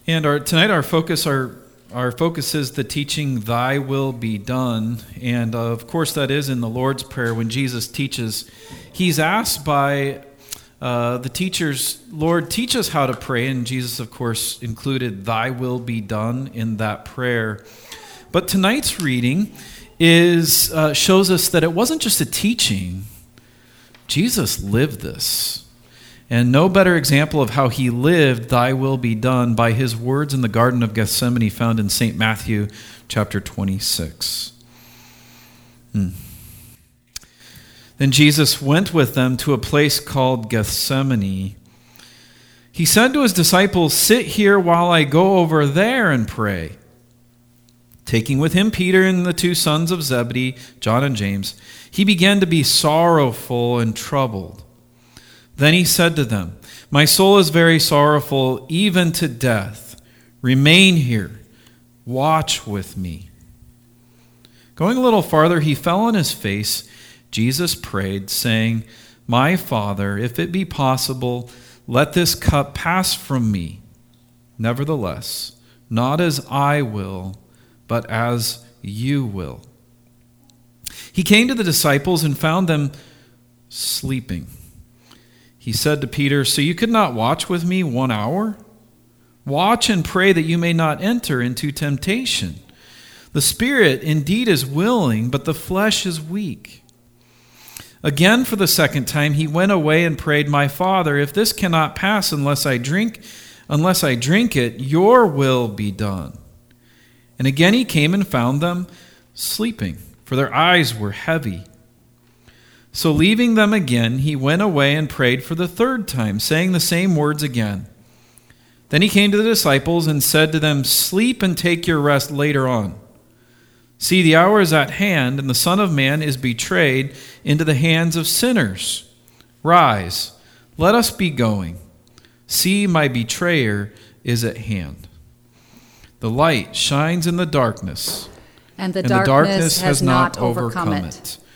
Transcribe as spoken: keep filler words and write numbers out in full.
And our tonight our focus our our focus is the teaching "Thy will be done," and uh, of course that is in the Lord's Prayer when Jesus teaches. He's asked by uh, the teachers, "Lord, teach us how to pray," and Jesus, of course, included "Thy will be done" in that prayer. But tonight's reading is uh, shows us that it wasn't just a teaching. Jesus lived this. And no better example of how he lived, "Thy will be done," by his words in the Garden of Gethsemane found in Saint Matthew chapter twenty-six. Hmm. Then Jesus went with them to a place called Gethsemane. He said to his disciples, "Sit here while I go over there and pray." Taking with him Peter and the two sons of Zebedee, John and James, he began to be sorrowful and troubled. Then he said to them, "My soul is very sorrowful, even to death. Remain here. Watch with me." Going a little farther, he fell on his face. Jesus prayed, saying, "My Father, if it be possible, let this cup pass from me. Nevertheless, not as I will, but as you will." He came to the disciples and found them sleeping. He said to Peter, "So you could not watch with me one hour? Watch and pray that you may not enter into temptation. The spirit indeed is willing, but the flesh is weak." Again, for the second time, he went away and prayed, "My Father, if this cannot pass unless I drink, unless I drink it, your will be done." And again he came and found them sleeping, for their eyes were heavy. So leaving them again, he went away and prayed for the third time, saying the same words again. Then he came to the disciples and said to them, "Sleep and take your rest later on. See, the hour is at hand, and the Son of Man is betrayed into the hands of sinners. Rise, let us be going. See, my betrayer is at hand. The light shines in the darkness, and the, and darkness, the darkness has, has not not overcome, overcome it. it.